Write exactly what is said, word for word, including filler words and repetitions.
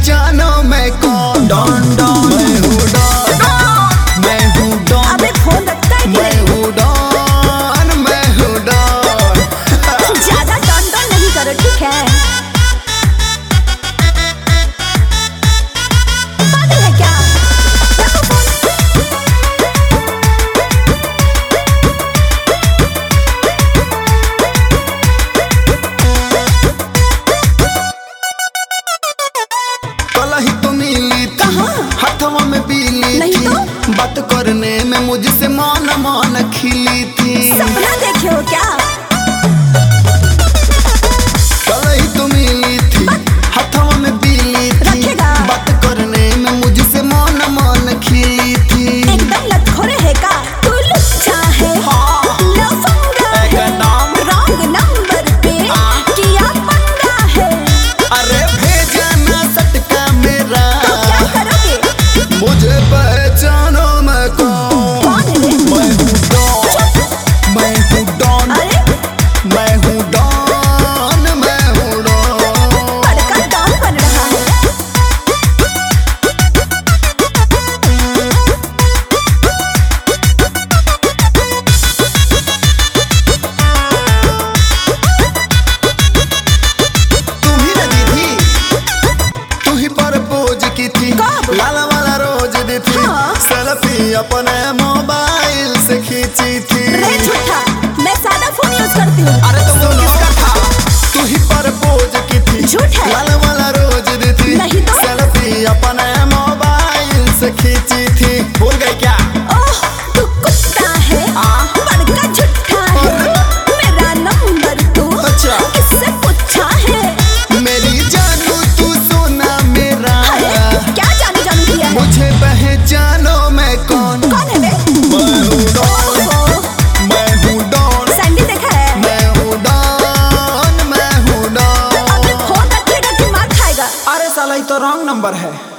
पहचानो मैं कौन। डॉन डॉन मैं हूँ डॉन, मैं हूँ डॉन। अबे फोन रखता है मैं हूँ डॉन, मैं हूँ डॉन। ज्यादा डॉन डॉन नहीं करो ठीक है। पागल है क्या? रखो फोन। कल ही तो मिली थी, हाथवा में पीली थी, तो? बात करने में मुझसे मान मान खिली थी। सपना देखे हो क्या? कल ही तो मिली थी, हाथवा में पीली थी, बात करने में मुझसे मान मान खिली थी। एकदम लतखोरे है का? तू लुच्चा है, लफंगा है, रॉन्ग नंबर पे किया पंगा है। अरे भेजा ना सटका मेरा, तो क्या करोगे? मुझे पहचानो मैं कौन। कौन है रे? मैं हूँ डॉन, मैं हूँ डॉन, मैं हूँ डॉन, मैं हूँ डॉन। बड़का डॉन बन रहा है। तू ही लगी थी, तू ही प्रपोज की थी, कब? लाल वाला रोज दी थी, हाँ। सेल्फी अपने मोबाइल से खींची थी। रे झूठा, मैं सादा फोन यूज करती हूँ। अरे तो वो किसका था? तू ही प्रपोज की थी, झूठ है। लाल वाला रोज दी थी, नहीं तो? सेल्फी अपने मोबाइल से खींची थी। भूल गई क्या? ओह, तू कुत्ता है, बड़का झूठा है। मेरा नंबर तू अच्छा। किससे पूछा है? मेरी जानू तू सोना मेरा, अरे क्या जानू जानू किया है? मुझे पहचानो मैं कौन। कौन है बे? मैं हूँ डॉन, ओहो, मैं हूँ डॉन, सैंडी देखा है? मैं हूँ डॉन, मैं हूँ डॉन। अपने फोन रखिएगा कि मार खाएगा। अरे साला ये तो रॉन्ग नंबर है।